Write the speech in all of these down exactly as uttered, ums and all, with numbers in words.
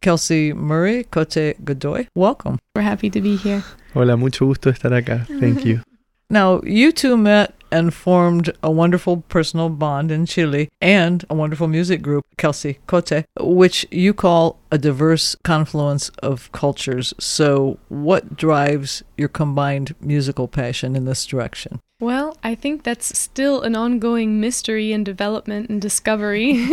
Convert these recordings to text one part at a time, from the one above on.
Kelsey Murray, Cote Godoy. Welcome. We're happy to be here. Hola, mucho gusto estar acá. Thank you. Now, you two met and formed a wonderful personal bond in Chile and a wonderful music group, Kelsey Cote, which you call a diverse confluence of cultures. So what drives your combined musical passion in this direction? Well, I think that's still an ongoing mystery and development and discovery.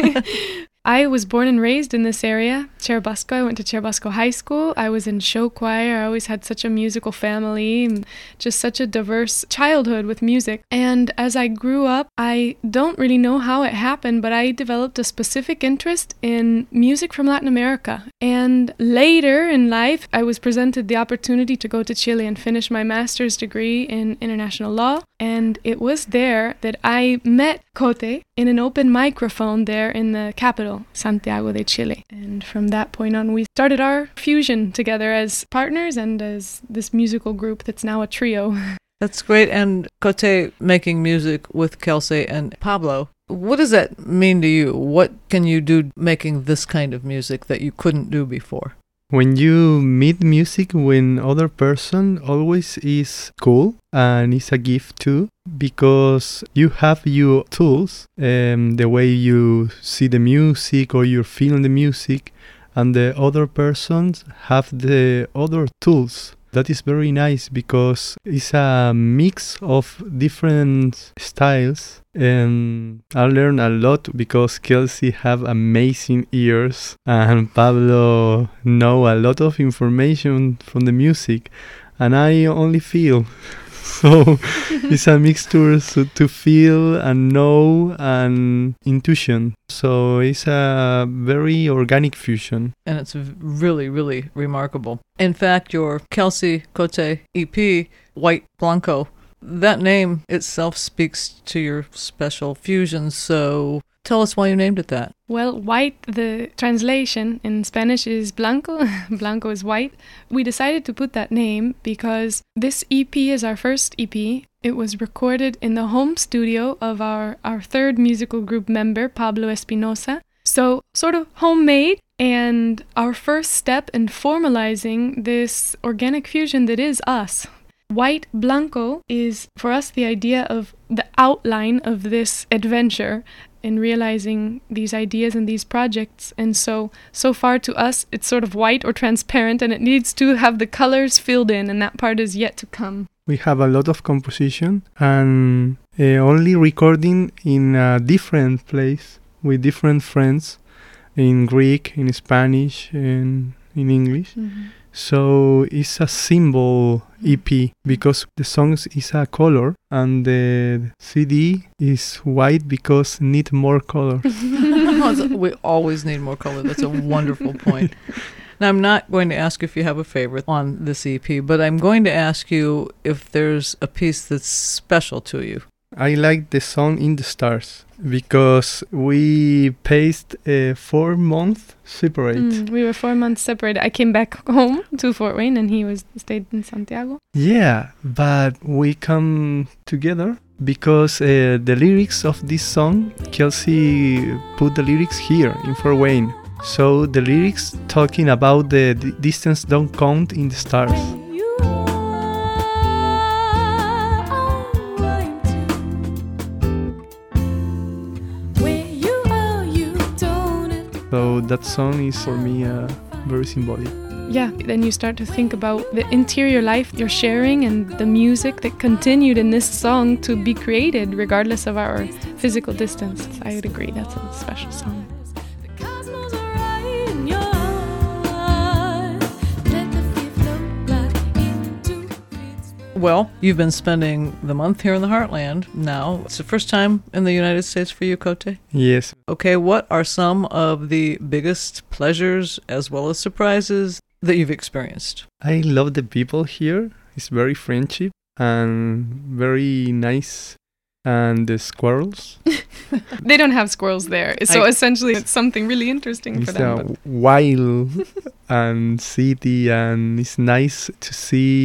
I was born and raised in this area, Cherubusco. I went to Cherubusco High School. I was in show choir. I always had such a musical family, and just such a diverse childhood with music. And as I grew up, I don't really know how it happened, but I developed a specific interest in music from Latin America. And later in life, I was presented the opportunity to go to Chile and finish my master's degree in international law. And it was there that I met Cote in an open microphone there in the capital, Santiago de Chile. And from that point on, we started our fusion together as partners and as this musical group that's now a trio. That's great. And Cote making music with Kelsey and Pablo. What does that mean to you? What can you do making this kind of music that you couldn't do before? When you meet music with other person, always is cool and it's a gift too, because you have your tools, um, the way you see the music or you feel the music, and the other persons have the other tools. That is very nice because it's a mix of different styles, and I learned a lot because Kelsey have amazing ears and Pablo know a lot of information from the music, and I only feel. So it's a mixture so to feel and know and intuition. So it's a very organic fusion. And it's really, really remarkable. In fact, your Kelsey Cote E P, White Blanco, that name itself speaks to your special fusion. So tell us why you named it that. Well, white, the translation in Spanish is blanco. Blanco is white. We decided to put that name because this E P is our first E P. It was recorded in the home studio of our, our third musical group member, Pablo Espinosa. So sort of homemade, and our first step in formalizing this organic fusion that is us. White Blanco is, for us, the idea of the outline of this adventure in realizing these ideas and these projects. And so, so far to us, it's sort of white or transparent, and it needs to have the colors filled in, and that part is yet to come. We have a lot of composition and uh, only recording in a different place with different friends in Greek, in Spanish, and in English. Mm-hmm. So it's a symbol E P because the songs is a color and the C D is white because need more color. We always need more color. That's a wonderful point. Now, I'm not going to ask you if you have a favorite on this E P, but I'm going to ask you if there's a piece that's special to you. I like the song In the Stars because we paced uh, four months separate. Mm, we were four months separated. I came back home to Fort Wayne and he was stayed in Santiago. Yeah, but we come together because uh, the lyrics of this song, Kelsey put the lyrics here in Fort Wayne. So the lyrics talking about the d- distance don't count in the stars. So that song is for me uh, very symbolic. Yeah, then you start to think about the interior life you're sharing and the music that continued in this song to be created regardless of our physical distance. I would agree, that's a special song. Well, you've been spending the month here in the Heartland now. It's the first time in the United States for you, Cote? Yes. Okay, what are some of the biggest pleasures as well as surprises that you've experienced? I love the people here. It's very friendship and very nice. And the squirrels. They don't have squirrels there. So I, essentially it's something really interesting it's for them. It's a wild and city, and it's nice to see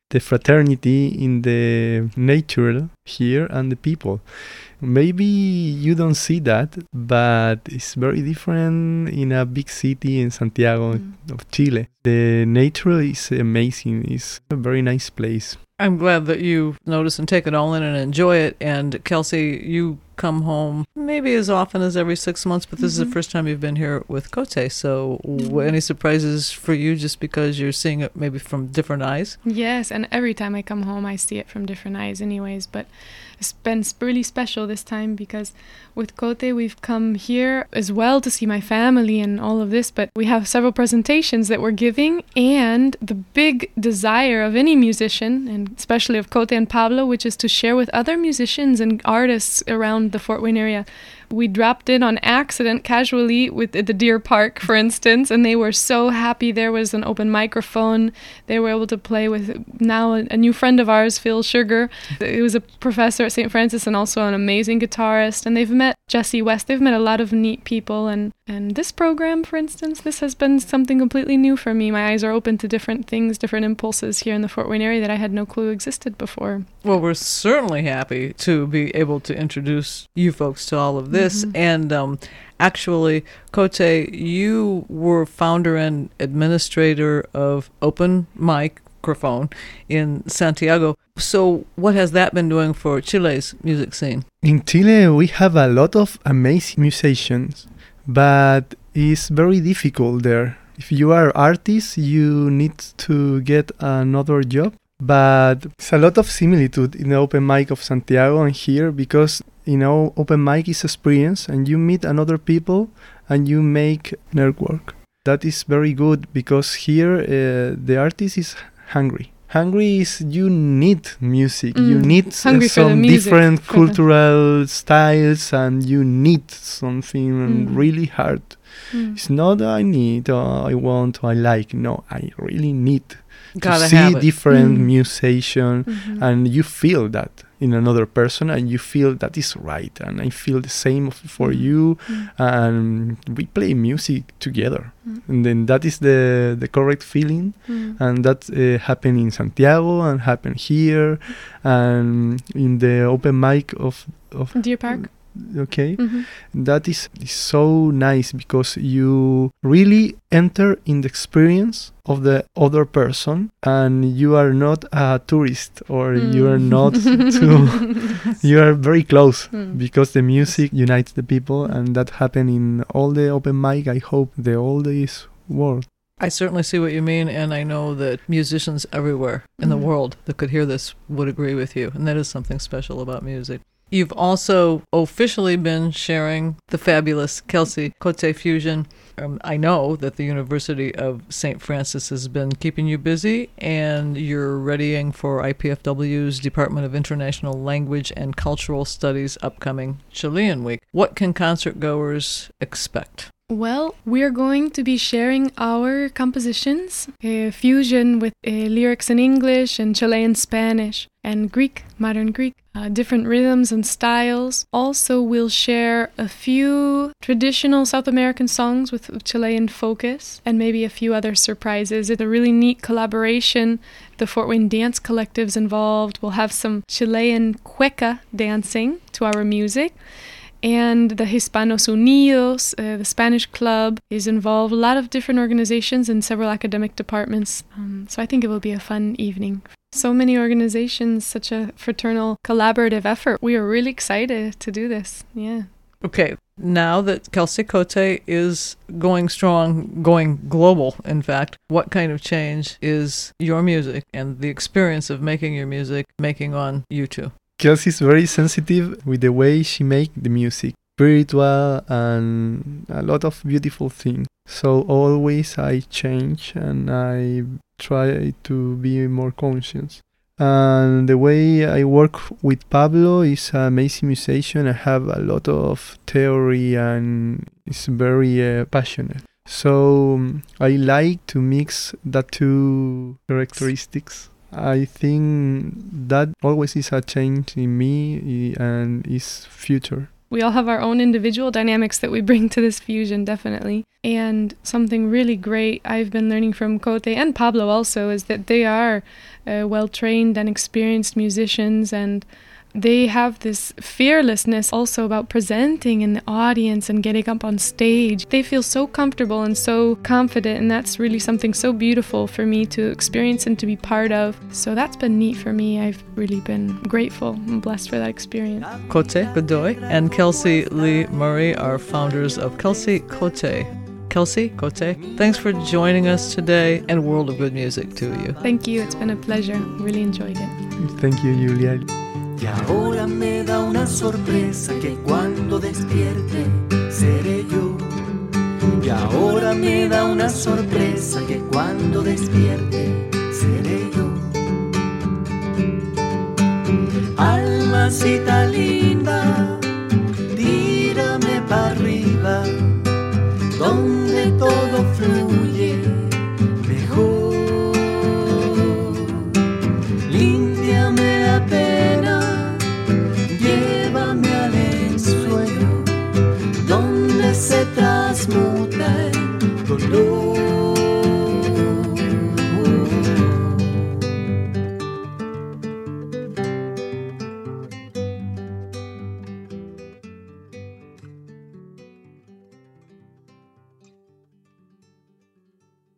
the fraternity in the nature here and the people. Maybe you don't see that, but it's very different in a big city in Santiago mm. of Chile. The nature is amazing. It's a very nice place. I'm glad that you notice and take it all in and enjoy it. And Kelsey, you come home maybe as often as every six months, but this mm-hmm. is the first time you've been here with Cote. So mm-hmm. any surprises for you just because you're seeing it maybe from different eyes? Yes, and every time I come home, I see it from different eyes anyways. But it's been really special this time because with Cote, we've come here as well to see my family and all of this, but we have several presentations that we're giving, and the big desire of any musician, and especially of Cote and Pablo, which is to share with other musicians and artists around the Fort Wayne area. We dropped in on accident casually with at the Deer Park, for instance, and they were so happy. There was an open microphone. They were able to play with now a, a new friend of ours, Phil Sugar. He was a professor at Saint Francis and also an amazing guitarist. And they've met Jesse West. They've met a lot of neat people. And, and this program, for instance, this has been something completely new for me. My eyes are open to different things, different impulses here in the Fort Wayne area that I had no clue existed before. Well, we're certainly happy to be able to introduce you folks to all of this. This mm-hmm. and um, actually, Cote, you were founder and administrator of Open Microphone in Santiago. So what has that been doing for Chile's music scene? In Chile, we have a lot of amazing musicians, but it's very difficult there. If you are artist, you need to get another job. But it's a lot of similitude in the Open Mic of Santiago and here because, you know, Open Mic is experience and you meet another people and you make network. That is very good because here uh, the artist is hungry. Hungry is you need music, mm. you need uh, some different cultural styles and you need something mm. really hard. Mm. It's not I need, or I want, or I like. No, I really need. Gotta to see have it. different mm. musician mm-hmm. and you feel that in another person and you feel that is right and I feel the same for mm. you mm. and we play music together mm. and then that is the the correct feeling mm. and that uh, happened in Santiago and happened here and in the open mic of, of Deer Park. Okay, mm-hmm. that is, is so nice because you really enter in the experience of the other person and you are not a tourist or mm. you are not too you are very close mm. because the music unites the people and that happened in all the open mic. I hope the all this world. I certainly see what you mean, and I know that musicians everywhere in mm. the world that could hear this would agree with you, and that is something special about music. You've also officially been sharing the fabulous Kelsey Cote Fusion. Um, I know that the University of Saint Francis has been keeping you busy, and you're readying for I P F W's Department of International Language and Cultural Studies upcoming Chilean Week. What can concert goers expect? Well, we are going to be sharing our compositions, uh, fusion with uh, lyrics in English and Chilean Spanish and Greek, modern Greek, uh, different rhythms and styles. Also, we'll share a few traditional South American songs with Chilean focus and maybe a few other surprises. It's a really neat collaboration. The Fort Wayne Dance Collective's involved. We'll have some Chilean cueca dancing to our music. And the Hispanos Unidos, uh, the Spanish Club, is involved. A lot of different organizations and several academic departments. Um, so I think it will be a fun evening. So many organizations, such a fraternal collaborative effort. We are really excited to do this. Yeah. Okay, now that Kelsey Cote is going strong, going global, in fact, what kind of change is your music and the experience of making your music making on you two? Kelsey is very sensitive with the way she makes the music, spiritual and a lot of beautiful things. So always I change and I try to be more conscious. And the way I work with Pablo is an amazing musician. I have a lot of theory and is very uh, passionate. So um, I like to mix the two characteristics. I think that always is a change in me and is future. We all have our own individual dynamics that we bring to this fusion, definitely. And something really great I've been learning from Cote and Pablo also is that they are uh, well-trained and experienced musicians, and they have this fearlessness also about presenting in the audience and getting up on stage. They feel so comfortable and so confident, and that's really something so beautiful for me to experience and to be part of. So that's been neat for me. I've really been grateful and blessed for that experience. Cote Godoy and Kelsey Lee Murray are founders of Kelsey Cote. Kelsey Cote, thanks for joining us today, and World of Good Music to you. Thank you. It's been a pleasure. Really enjoyed it. Thank you, Julia. Y ahora me da una sorpresa que cuando despierte seré yo. Y ahora me da una sorpresa que cuando despierte seré yo. Almasita linda.